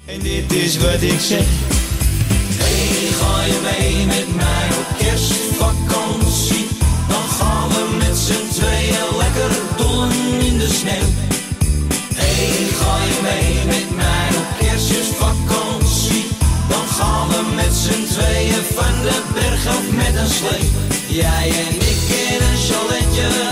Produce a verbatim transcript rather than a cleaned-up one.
En dit is wat ik zeg. Hey, ga je mee met mij op kerstvakantie? Dan gaan we met z'n tweeën lekker dollen in de sneeuw. Hey, ga je mee met mij op kerstvakantie? Dan gaan we met z'n tweeën van de berg af met een slee. Jij en ik in een chaletje.